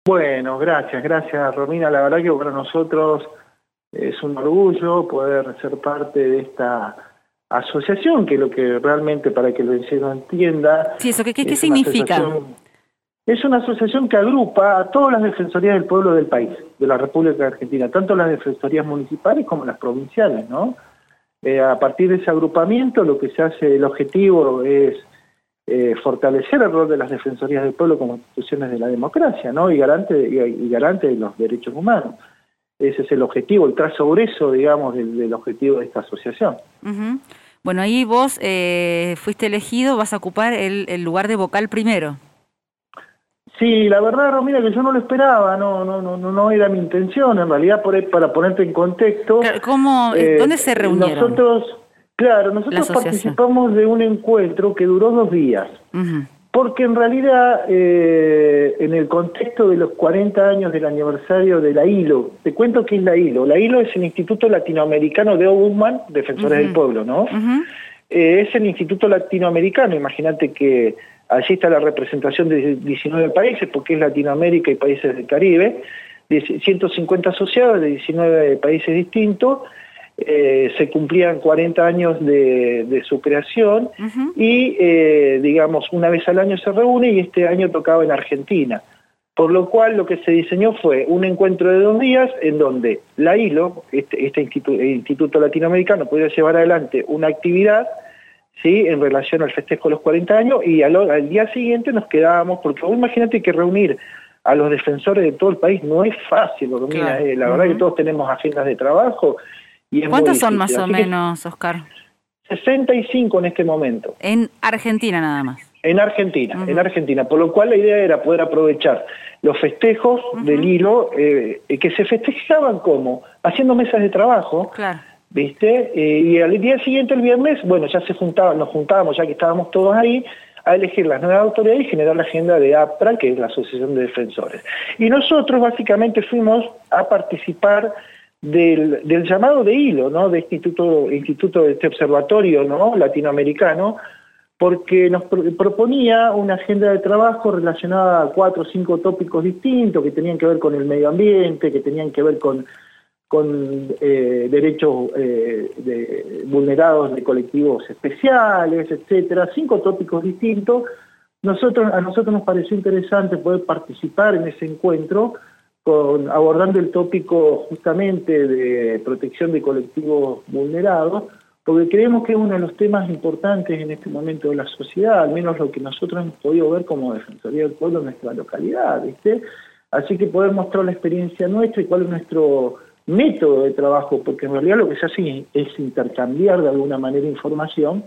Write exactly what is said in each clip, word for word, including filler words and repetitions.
Bueno, gracias, gracias Romina. La verdad que para nosotros es un orgullo poder ser parte de esta asociación, que lo que realmente, para que el vencedor entienda... Sí, eso, ¿qué, qué, qué significa? Es una asociación que agrupa a todas las defensorías del pueblo del país, de la República Argentina, tanto las defensorías municipales como las provinciales, ¿no? Eh, a partir de ese agrupamiento lo que se hace, el objetivo es eh, fortalecer el rol de las defensorías del pueblo como instituciones de la democracia, ¿no? Y garante, y, y garante de los derechos humanos. Ese es el objetivo, el trazo grueso, digamos, del, del objetivo de esta asociación. Uh-huh. Bueno, ahí vos eh, fuiste elegido, vas a ocupar el, el lugar de vocal primero. Sí, la verdad, Romina, que yo no lo esperaba, no, no, no, no era mi intención, en realidad, por, para ponerte en contexto. ¿Cómo, eh, ¿Dónde se reunieron? Nosotros, claro, nosotros participamos de un encuentro que duró dos días, uh-huh. porque en realidad, eh, en el contexto de los cuarenta años del aniversario de la I L O, te cuento qué es la I L O. La I L O es el Instituto Latinoamericano de Ombudsman, Defensores uh-huh. del Pueblo, ¿no? Uh-huh. eh, es el Instituto Latinoamericano, imagínate que allí está la representación de diecinueve países, porque es Latinoamérica y países del Caribe, de ciento cincuenta asociados de diecinueve países distintos. Eh, se cumplían cuarenta años de, de su creación, uh-huh. y, eh, digamos, una vez al año se reúne, y este año tocaba en Argentina. Por lo cual, lo que se diseñó fue un encuentro de dos días en donde la I L O, este, este instituto, el Instituto Latinoamericano, podía llevar adelante una actividad, ¿sí?, en relación al festejo de los cuarenta años, y al, al día siguiente nos quedábamos, porque vos imagínate que reunir a los defensores de todo el país no es fácil, Romina, claro. eh, la uh-huh. verdad que todos tenemos agendas de trabajo. Y es ¿Cuántos son más o menos, Oscar? sesenta y cinco en este momento. En Argentina nada más. En Argentina, uh-huh. en Argentina, por lo cual la idea era poder aprovechar los festejos uh-huh. del I L O, eh, que se festejaban como, haciendo mesas de trabajo, claro. ¿viste? Eh, y al día siguiente, el viernes, bueno, ya se juntaban, nos juntábamos, ya que estábamos todos ahí, a elegir las nuevas autoridades y generar la agenda de APTRA, que es la Asociación de Defensores. Y nosotros básicamente fuimos a participar del, del llamado de I L O, ¿no?, de este instituto, instituto de este observatorio, ¿no?, latinoamericano, porque nos pro proponía una agenda de trabajo relacionada a cuatro o cinco tópicos distintos que tenían que ver con el medio ambiente, que tenían que ver con con eh, derechos eh, de, vulnerados de colectivos especiales, etcétera, cinco tópicos distintos. Nosotros, a nosotros nos pareció interesante poder participar en ese encuentro, con, abordando el tópico justamente de protección de colectivos vulnerados, porque creemos que es uno de los temas importantes en este momento de la sociedad, al menos lo que nosotros hemos podido ver como Defensoría del Pueblo en nuestra localidad, ¿viste? Así que poder mostrar la experiencia nuestra y cuál es nuestro método de trabajo, porque en realidad lo que se hace es intercambiar de alguna manera información.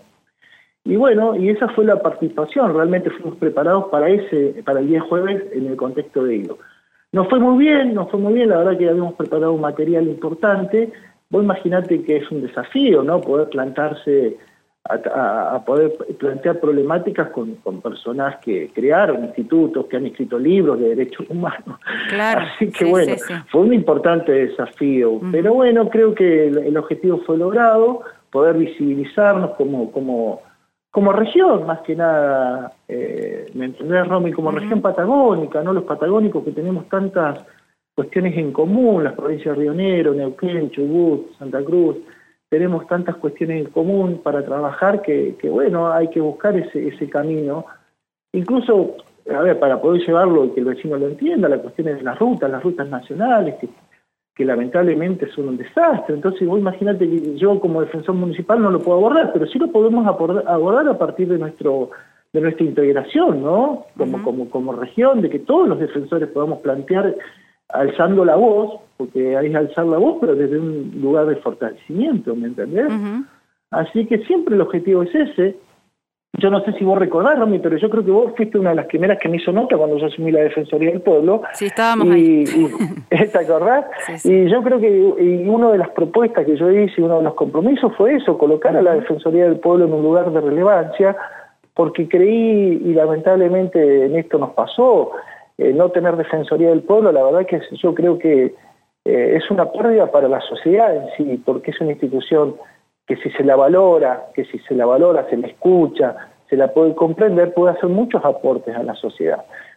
Y bueno, y esa fue la participación, realmente fuimos preparados para ese, para el día jueves en el contexto de I L O. Nos fue muy bien, nos fue muy bien, la verdad que habíamos preparado un material importante. Vos imaginate que es un desafío, ¿no?, poder plantarse a, a, a poder plantear problemáticas con, con personas que crearon institutos, que han escrito libros de derechos humanos. Claro, así que sí, bueno, sí, sí. fue un importante desafío, uh-huh. pero bueno, creo que el, el objetivo fue logrado, poder visibilizarnos como, como, como región, más que nada, eh, ¿me entendés, Romy? Como uh-huh. región patagónica, ¿no? Los patagónicos que tenemos tantas cuestiones en común, las provincias de Río Negro, Neuquén, Chubut, Santa Cruz, tenemos tantas cuestiones en común para trabajar que, que bueno, hay que buscar ese, ese camino. Incluso, a ver, para poder llevarlo y que el vecino lo entienda, las cuestiones de las rutas, las rutas nacionales, que, que lamentablemente son un desastre. Entonces, vos imaginate que yo como defensor municipal no lo puedo abordar, pero sí lo podemos abordar, abordar a partir de nuestro de nuestra integración, ¿no? Como, uh-huh. como, como región, de que todos los defensores podamos plantear alzando la voz, porque hay que alzar la voz, pero desde un lugar de fortalecimiento, ¿me entendés? Uh-huh. Así que siempre el objetivo es ese. Yo no sé si vos recordás, Romy, pero yo creo que vos fuiste una de las primeras que me hizo nota cuando yo asumí la Defensoría del Pueblo. Sí, estábamos y, ahí. Y, ¿te acordás? Sí, sí. Y yo creo que y una de las propuestas que yo hice, uno de los compromisos fue eso, colocar a la Defensoría del Pueblo en un lugar de relevancia, porque creí, y lamentablemente en esto nos pasó, Eh, no tener Defensoría del Pueblo, la verdad que yo creo que eh, es una pérdida para la sociedad en sí, porque es una institución que si se la valora, que si se la valora, se la escucha, se la puede comprender, puede hacer muchos aportes a la sociedad.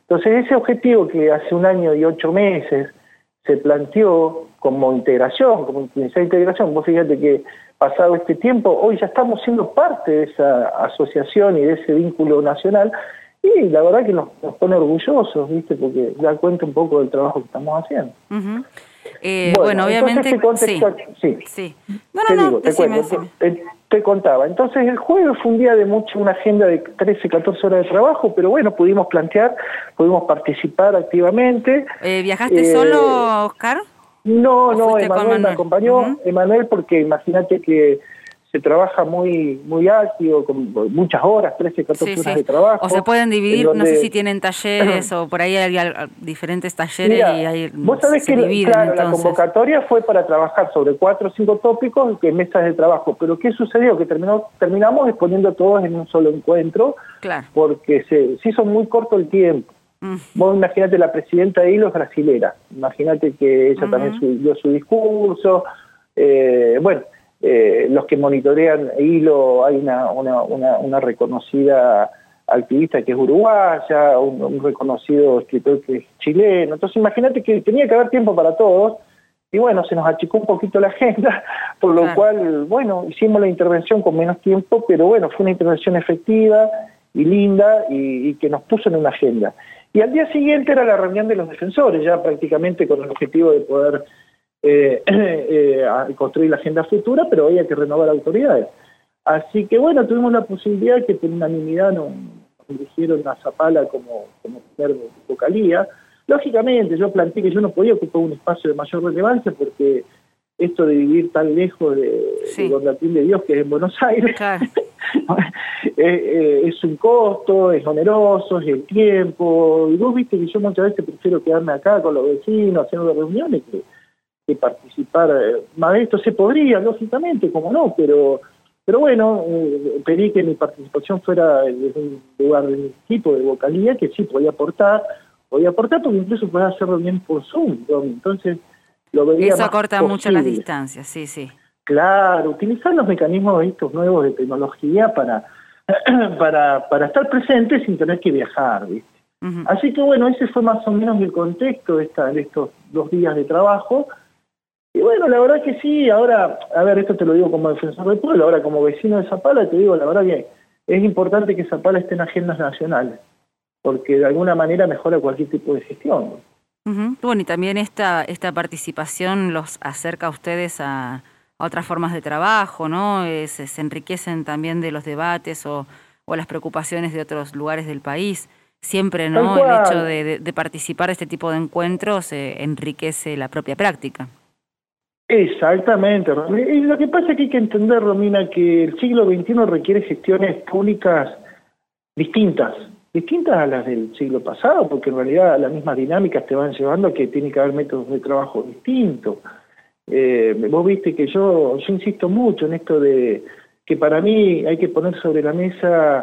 Entonces ese objetivo que hace un año y ocho meses se planteó como integración, como esa integración, vos fíjate que pasado este tiempo, hoy ya estamos siendo parte de esa asociación y de ese vínculo nacional, y la verdad que nos, nos pone orgullosos, ¿viste? Porque da cuenta un poco del trabajo que estamos haciendo. Uh-huh. eh, bueno, bueno, obviamente... Sí, sí. sí. No, no, te no, digo, te, decime, cuento, te, te contaba. Entonces el jueves fue un día de mucho, una agenda de trece, catorce horas de trabajo, pero bueno, pudimos plantear, pudimos participar activamente. Eh, ¿Viajaste eh, solo, Oscar? No, no, Emanuel me acompañó, uh-huh. Emanuel, porque imagínate que se trabaja muy muy ágil, con muchas horas, trece, catorce sí, horas sí. de trabajo. O se pueden dividir, donde... no sé si tienen talleres o por ahí hay, hay diferentes talleres. Mira, y hay, vos sabés que dividen, claro, entonces. La convocatoria fue para trabajar sobre cuatro o cinco tópicos en mesas de trabajo, pero ¿qué sucedió? Que terminó, terminamos exponiendo todos en un solo encuentro, claro. porque se, se hizo muy corto el tiempo. Mm. Vos imagínate, la presidenta de Hilo es brasilera, imagínate que ella uh-huh. también su, dio su discurso, eh, bueno, eh, los que monitorean Hilo, hay una, una, una, una reconocida activista que es uruguaya, un, un reconocido escritor que es chileno, entonces imagínate que tenía que haber tiempo para todos, y bueno, se nos achicó un poquito la agenda, por lo claro. cual, bueno, hicimos la intervención con menos tiempo, pero bueno, fue una intervención efectiva y linda, y, y que nos puso en una agenda. Y al día siguiente era la reunión de los defensores, ya prácticamente con el objetivo de poder eh, eh, construir la agenda futura, pero había que renovar autoridades. Así que bueno, tuvimos la posibilidad que por unanimidad nos eligieron a Zapala como, como primer vocalía. Lógicamente yo planteé que yo no podía ocupar un espacio de mayor relevancia porque esto de vivir tan lejos de, sí. de donde atiende Dios, que es en Buenos Aires, claro. es, eh, es un costo, es oneroso, es el tiempo, y vos viste que yo muchas veces prefiero quedarme acá con los vecinos, haciendo reuniones, que, que participar, eh, más de esto se podría, lógicamente, como no, pero pero bueno, eh, pedí que mi participación fuera desde un lugar de mi equipo, de vocalía, que sí podía aportar, podía aportar porque incluso podía hacer reuniones por Zoom, ¿no? Entonces lo veía Eso más acorta posible. mucho las distancias, sí, sí. Claro, utilizar los mecanismos estos nuevos de tecnología para, para, para estar presentes sin tener que viajar, ¿viste? Uh-huh. Así que bueno, ese fue más o menos el contexto de, esta, de estos dos días de trabajo. Y bueno, la verdad que sí, ahora, a ver, esto te lo digo como defensor del pueblo, ahora como vecino de Zapala te digo, la verdad que es importante que Zapala esté en agendas nacionales, porque de alguna manera mejora cualquier tipo de gestión, ¿no? Uh-huh. Bueno, y también esta, esta participación los acerca a ustedes a, a otras formas de trabajo, ¿no? Eh, se, se enriquecen también de los debates o, o las preocupaciones de otros lugares del país. Siempre, ¿no? El hecho de, de, de participar de este tipo de encuentros eh, enriquece la propia práctica. Exactamente, y lo que pasa es que hay que entender, Romina, que el siglo veintiuno requiere gestiones públicas distintas, distintas a las del siglo pasado, porque en realidad las mismas dinámicas te van llevando a que tiene que haber métodos de trabajo distintos. Eh, vos viste que yo, yo insisto mucho en esto de que para mí hay que poner sobre la mesa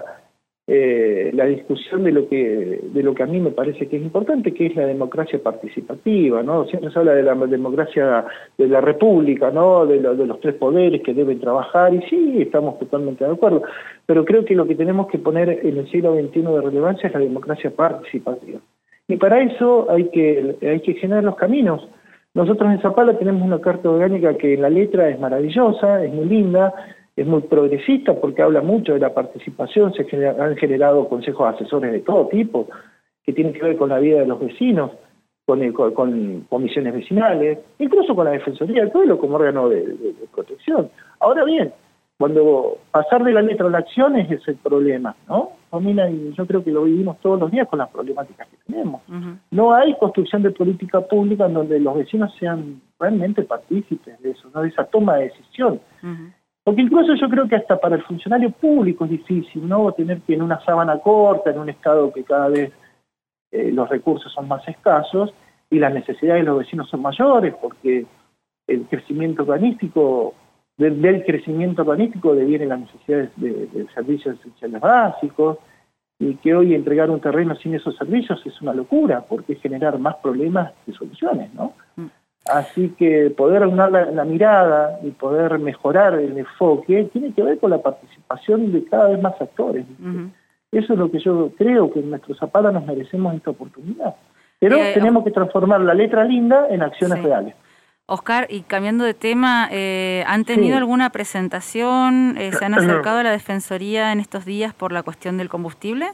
eh, la discusión de lo que de lo que a mí me parece que es importante, que es la democracia participativa, ¿no? Siempre se habla de la democracia de la república, ¿no? De, lo, de los tres poderes que deben trabajar, y sí, estamos totalmente de acuerdo, pero creo que lo que tenemos que poner en el siglo veintiuno de relevancia es la democracia participativa. Y para eso hay que, hay que generar los caminos. Nosotros en Zapala tenemos una carta orgánica que en la letra es maravillosa, es muy linda, es muy progresista porque habla mucho de la participación, se genera, han generado consejos asesores de todo tipo, que tienen que ver con la vida de los vecinos, con, el, con, con comisiones vecinales, incluso con la Defensoría del Pueblo como órgano de, de, de protección. Ahora bien, cuando pasar de la letra a la acción es el problema, ¿no? Romina, y yo creo que lo vivimos todos los días con las problemáticas que tenemos. Uh-huh. No hay construcción de política pública en donde los vecinos sean realmente partícipes de eso, ¿no? De esa toma de decisión. Uh-huh. Porque incluso yo creo que hasta para el funcionario público es difícil, ¿no? Tener que en una sábana corta, en un estado que cada vez eh, los recursos son más escasos y las necesidades de los vecinos son mayores, porque el crecimiento urbanístico, del, del crecimiento urbanístico devienen las necesidades de, de servicios esenciales básicos, y que hoy entregar un terreno sin esos servicios es una locura, porque es generar más problemas que soluciones, ¿no? Mm. Así que poder aunar la, la mirada y poder mejorar el enfoque tiene que ver con la participación de cada vez más actores. Uh-huh. Eso es lo que yo creo, que nuestros Zapala nos merecemos esta oportunidad. Pero eh, tenemos que transformar la letra linda en acciones sí. reales. Oscar, y cambiando de tema, eh, ¿han tenido Sí. alguna presentación? Eh, ¿Se han acercado a la Defensoría en estos días por la cuestión del combustible?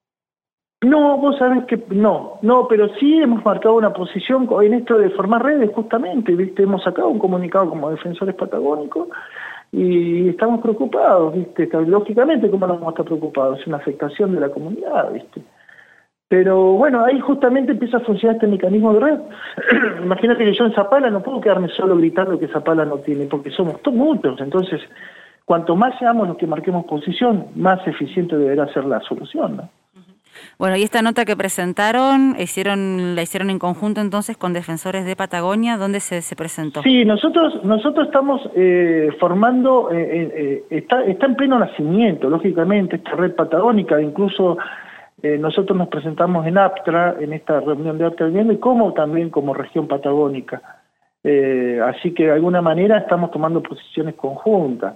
No, vos sabés que no, no, pero sí hemos marcado una posición en esto de formar redes, justamente, ¿viste? Hemos sacado un comunicado como defensores patagónicos y estamos preocupados, ¿viste? Lógicamente, ¿cómo no vamos a estar preocupados? Es una afectación de la comunidad, ¿viste? Pero bueno, ahí justamente empieza a funcionar este mecanismo de red. Imagínate que yo en Zapala no puedo quedarme solo gritando que Zapala no tiene, porque somos todos muchos, entonces cuanto más seamos los que marquemos posición, más eficiente deberá ser la solución, ¿no? Bueno, y esta nota que presentaron, hicieron, la hicieron en conjunto entonces con defensores de Patagonia, ¿dónde se, se presentó? Sí, nosotros nosotros estamos eh, formando, eh, eh, está, está en pleno nacimiento, lógicamente, esta red patagónica, incluso eh, nosotros nos presentamos en APTRA, en esta reunión de APTRA Vivienda, y como también como región patagónica. Eh, así que de alguna manera estamos tomando posiciones conjuntas.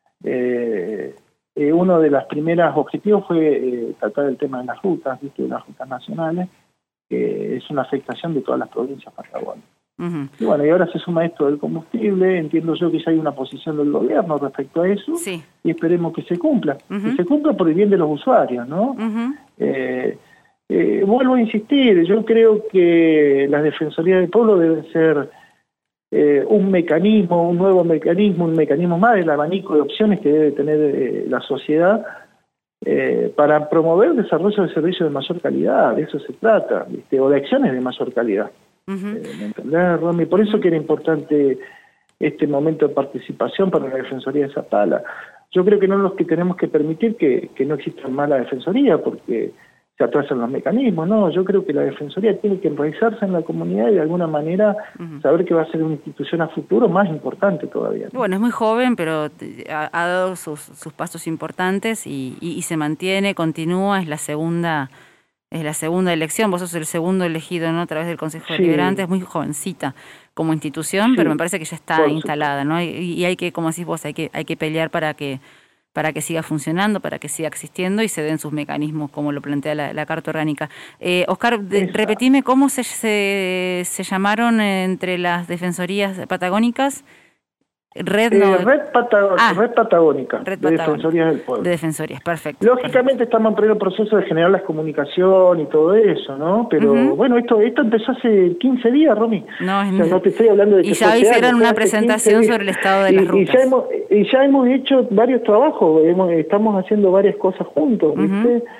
Eh, Eh, uno de los primeros objetivos fue eh, tratar el tema de las rutas, ¿viste? De las rutas nacionales, que es una afectación de todas las provincias patagónicas. Uh-huh. Y bueno, y ahora se suma esto del combustible, entiendo yo que ya hay una posición del gobierno respecto a eso, sí. Y esperemos que se cumpla, uh-huh. que se cumpla por el bien de los usuarios, ¿no? Uh-huh. eh, eh, vuelvo a insistir, yo creo que las Defensorías del Pueblo deben ser Eh, un mecanismo, un nuevo mecanismo, un mecanismo más del abanico de opciones que debe tener eh, la sociedad eh, para promover el desarrollo de servicios de mayor calidad, de eso se trata, ¿viste? O de acciones de mayor calidad. Uh-huh. eh, ¿Me entendés, Romy? Por eso que era importante este momento de participación para la Defensoría de Zapala. Yo creo que no los que tenemos que permitir que, que no exista más la Defensoría, porque se atrasan los mecanismos, ¿no? Yo creo que la Defensoría tiene que enraizarse en la comunidad y de alguna manera uh-huh. saber que va a ser una institución a futuro más importante todavía, ¿no? Bueno, es muy joven, pero ha, ha dado sus, sus pasos importantes y, y, y se mantiene, continúa, es la segunda es la segunda elección, vos sos el segundo elegido, ¿no? A través del Consejo sí. Deliberante, es muy jovencita como institución, sí. pero me parece que ya está Por instalada, ¿no? Y, y hay que, como decís vos, hay que, hay que pelear para que para que siga funcionando, para que siga existiendo y se den sus mecanismos como lo plantea la, la Carta Orgánica. Eh, Oscar, de, repetime cómo se, se, se llamaron entre las defensorías patagónicas. Red, no, eh, red, Patagon ah, red Patagónica, red de Defensorías del Pueblo. De Defensorías, perfecto. Lógicamente perfecto. Estamos en pleno proceso de generar la comunicación y todo eso, ¿no? Pero uh-huh. bueno, esto esto empezó hace quince días, Romy. No, es o sea, no te estoy hablando de que Y ya hicieron una presentación sobre el estado de y, las rutas. Y ya, hemos, y ya hemos hecho varios trabajos, hemos, estamos haciendo varias cosas juntos, ¿viste? Uh-huh.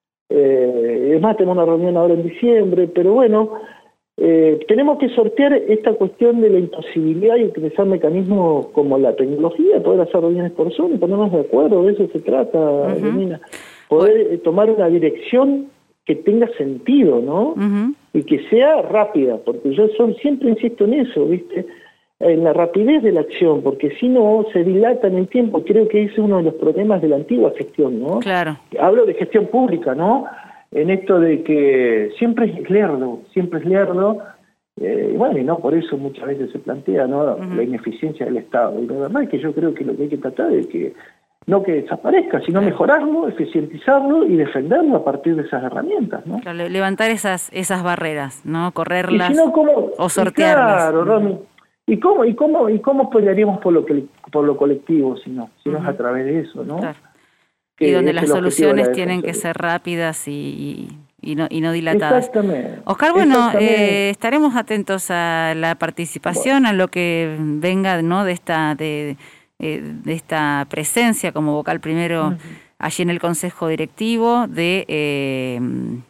eh, además tenemos una reunión ahora en diciembre, pero bueno... Eh, tenemos que sortear esta cuestión de la imposibilidad y utilizar mecanismos como la tecnología, poder hacer reuniones por Zoom y ponernos de acuerdo, de eso se trata, uh-huh. Romina. Poder eh, tomar una dirección que tenga sentido, ¿no? Uh-huh. Y que sea rápida, porque yo son, siempre insisto en eso, ¿viste? En la rapidez de la acción, porque si no se dilata en el tiempo. Creo que ese es uno de los problemas de la antigua gestión, ¿no? Claro. Hablo de gestión pública, ¿no? En esto de que siempre es lerdo, siempre es lerdo, eh, y bueno, y no por eso muchas veces se plantea, ¿no? Uh-huh. La ineficiencia del Estado. Y la verdad es que yo creo que lo que hay que tratar es que no que desaparezca, sino mejorarlo, eficientizarlo y defenderlo a partir de esas herramientas, ¿no? Claro, levantar esas esas barreras, ¿no? Correrlas y si no, ¿cómo? O sortearlas. Claro, Romy. ¿Y cómo, y cómo, y cómo pelearíamos por lo que por lo colectivo si no, si uh-huh. no es a través de eso, ¿no? Claro. Y donde las soluciones tienen que ser rápidas y, y, y, no, y no dilatadas. Exactamente. Oscar, bueno, eh, estaremos atentos a la participación, bueno. a lo que venga, ¿no? de esta de, de esta presencia como vocal primero uh-huh. allí en el Consejo Directivo de eh,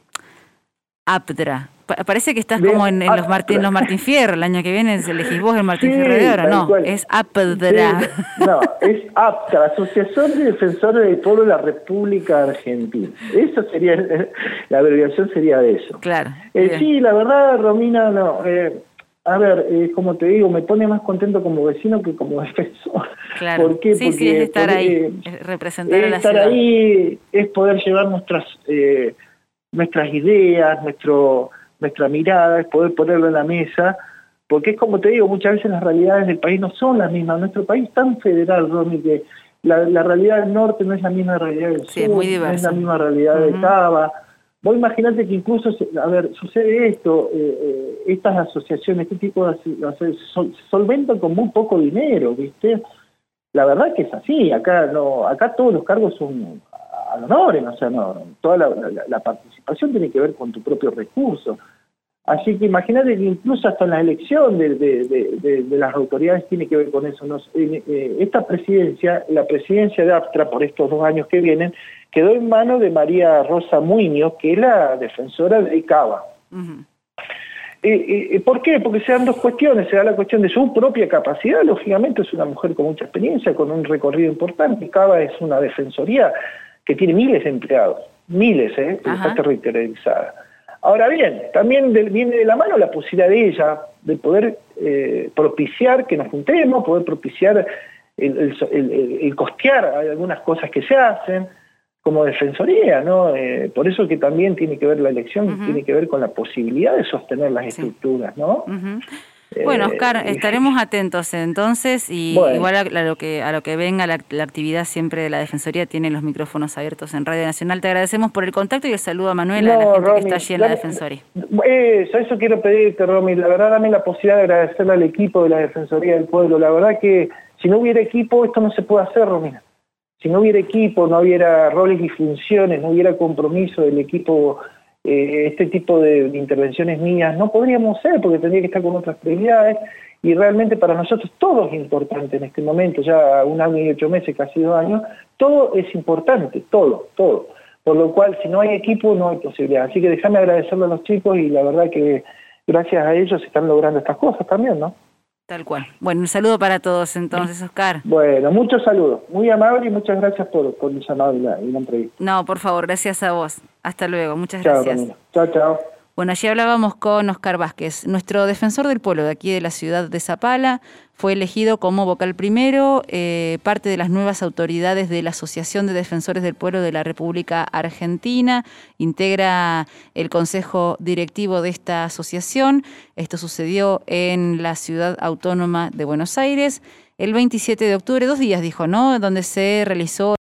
APTRA. Parece que estás Bien, como en, en los Martín los Martín Fierro, el año que viene elegís vos el Martín sí, Fierro de Oro, no, cual. es APTRA. Sí, no, es APTRA, Asociación de Defensores del Pueblo de la República Argentina. Eso sería, la abreviación sería de eso. Claro. Eh, sí, la verdad, Romina, no, eh, a ver, eh, como te digo, me pone más contento como vecino que como defensor. Claro. ¿Por qué? Sí, Porque, sí, es estar porque, ahí, eh, es representar es a la estar ciudad. ahí, es poder llevar nuestras, eh, nuestras ideas, nuestro... nuestra mirada, es poder ponerlo en la mesa, porque es como te digo, muchas veces las realidades del país no son las mismas. Nuestro país es tan federal, Romy, que la, la realidad del norte no es la misma realidad del sí, sur, es muy no es diversa. la misma realidad uh-huh. de Cava. Vos imaginate que incluso, a ver, sucede esto, eh, eh, estas asociaciones, este tipo de asociaciones, sol, solventan con muy poco dinero, ¿viste? La verdad que es así, acá no, acá todos los cargos son al honor, o sea, no, toda la, la, la participación tiene que ver con tu propio recurso. Así que imagínate que incluso hasta en la elección de, de, de, de, de las autoridades tiene que ver con eso. Nos, eh, eh, esta presidencia, la presidencia de APTRA por estos dos años que vienen, quedó en manos de María Rosa Muñoz, que es la defensora de Cava. Uh-huh. Eh, eh, ¿Por qué? Porque se dan dos cuestiones. Se da la cuestión de su propia capacidad, lógicamente es una mujer con mucha experiencia, con un recorrido importante. Cava es una defensoría que tiene miles de empleados, miles, ¿eh? Que está territorializada. Ahora bien, también de, viene de la mano la posibilidad de ella de poder eh, propiciar que nos juntemos, poder propiciar el, el, el, el costear algunas cosas que se hacen como defensoría, ¿no? Eh, por eso que también tiene que ver la elección, uh-huh. tiene que ver con la posibilidad de sostener las sí. estructuras, ¿no? Uh-huh. Bueno, Oscar, eh, estaremos atentos entonces y bueno. igual a, a lo que a lo que venga la, la actividad siempre de la Defensoría, tienen los micrófonos abiertos en Radio Nacional. Te agradecemos por el contacto y el saludo a Manuela, no, a la gente Romy, que está allí en dame, la Defensoría. Eso, eso quiero pedirte, Romy. La verdad, dame la posibilidad de agradecerle al equipo de la Defensoría del Pueblo. La verdad que si no hubiera equipo, esto no se puede hacer, Romy. Si no hubiera equipo, no hubiera roles y funciones, no hubiera compromiso del equipo, eh, este tipo de intervenciones mías, no podríamos ser, porque tendría que estar con otras prioridades, y realmente para nosotros todo es importante en este momento, ya un año y ocho meses, casi dos años, todo es importante, todo, todo. Por lo cual, si no hay equipo, no hay posibilidad. Así que déjame agradecerle a los chicos, y la verdad que gracias a ellos se están logrando estas cosas también, ¿no? Tal cual. Bueno, un saludo para todos entonces, Oscar. Bueno, muchos saludos. Muy amable y muchas gracias por, por el llamado y la, y la entrevista. No, por favor, gracias a vos. Hasta luego. Muchas chao, gracias. Camila. Chao, chao. Bueno, allí hablábamos con Oscar Vázquez, nuestro defensor del pueblo de aquí de la ciudad de Zapala. Fue elegido como vocal primero, eh, parte de las nuevas autoridades de la Asociación de Defensores del Pueblo de la República Argentina. Integra el consejo directivo de esta asociación. Esto sucedió en la ciudad autónoma de Buenos Aires el veintisiete de octubre, dos días dijo, ¿no? Donde se realizó